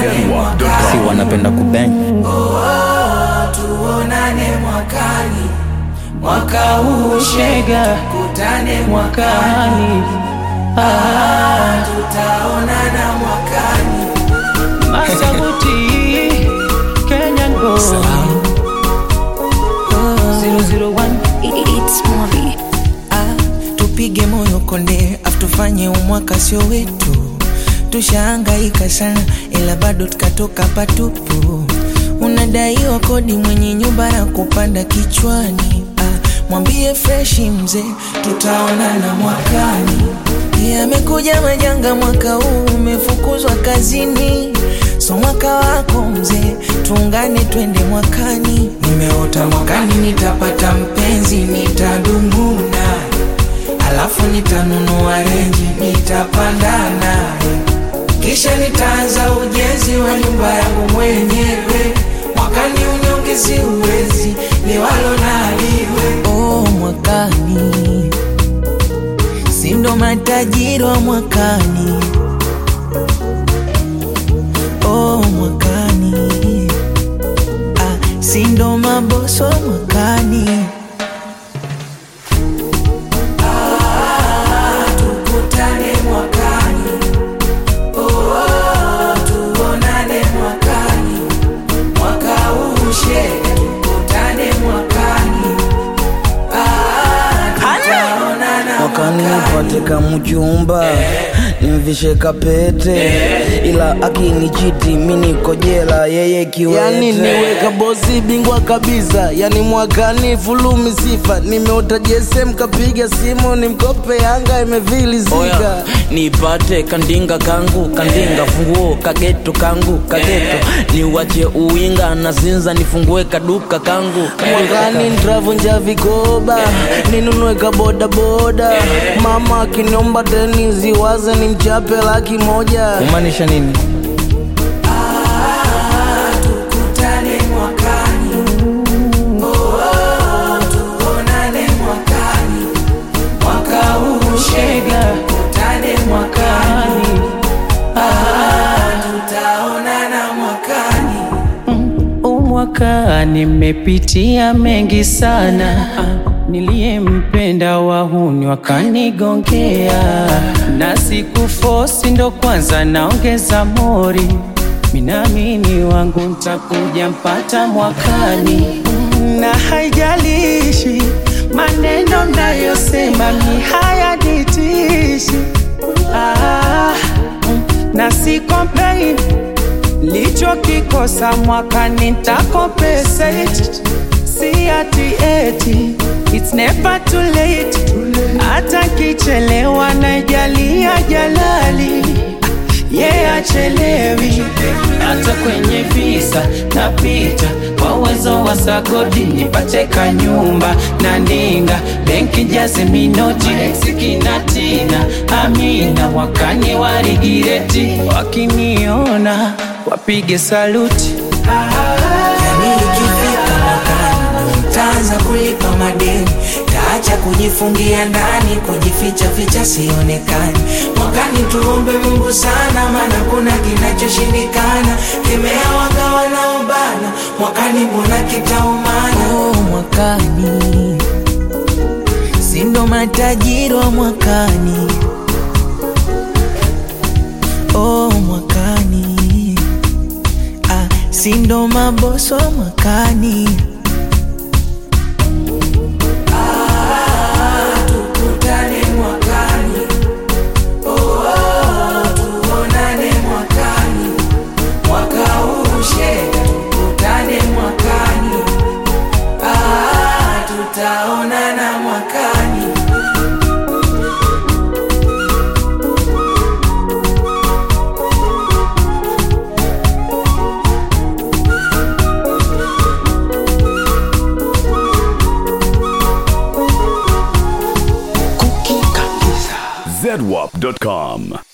Si wanapenda kubang. Tuonane mwakani, mwaka huu shega, kutane mwakani. Tutaonana mwakani. Masabuti Kenyan boy 001 It's movie. Tupige moyo konde, tufanye umwaka sio wetu. Tushahangaika sana ila bado tukatoka patupu. Unadaiwa kodi mwenye nyumba na kupanda kichwani. Mwambie fresh mzee, tutaonana mwakani. Yamekuja majanga mwaka huu, umefukuzwa kazini. So mwaka wako mzee, tuungane twende mwakani. Nimeota mwakani nitapata mpenzi, nitadumu naye. Alafu nitanunua renji, nitapanda naye. Kisha nitaanza ujenzi wa nyumba yangu mwenyewe. Mwakani unyongezi uwezi, liwalo na liwe. Mwakani sindo matajiri wa mwakani. Mwakani sindo maboso mwakani. Tukutane mwakani. Tuonane mwakani. Mwaka huu shega, tukutane mwakani. Tutaonana mwakani. Nipate kamjumba, nimvishe kapete. Ila akinichiti mimi niko jela, yeye kiwete. Yani niweka bosi bingwa kabisa. Yani mwakani fulumi sifa. Nimeota JSM kapiga simu, nimkope Yanga imevilizika. Nipate kandinga kangu, kandinga funguo kageto kangu, kageto. Niwache uwinga na zinza, nifungue kaduka kangu. Mwakani nitravunja vikoba, ninunue kaboda boda. Mama akiniomba deni ziwaze nimchape $100,000. Kumaanisha nini? tukutane mwakani. Tuonane mwakani. Mwaka huu shega, kutane mwakani. Tutaonana mwakani. Mwaka nimepitia mengi sana. Niliyempenda wahuni wakanigongea, na siku force ndo kwanza naongeza mori. Minamini wangu ntakuja mpata mwakani. Na haijalishi maneno nayosema ni hayanitishi. Na si complain, licho kikosa mwakani ntakompensate. Si ati eti it's never too late. Hata kichelewa najalia jalali. Achelewi. Hata kwenye visa napita kwa uwezo wa sagodi. Nipate kanyumba na ndinga, benki jaze minoti. Exikina tina amina, wakani warigireti. Wakiniona wapige saluti. Yani ikifika mwakani, nitaanza kulipa madeni. Taacha kujifungia ndani, kujificha ficha sionekani. Mwakani tuombe Mungu sana, maana kuna kinachoshindikana. Kemea wanga wanaobana, mwakani mbona kitaumana. Mwakani sindo matajiri wa mwakani. Mwakani sindo maboso mwakani. Tukutane mwakani. Tuonane mwakani. Mwaka huu shega, tukutane mwakani. Tutaonana mwakani. zedwap.com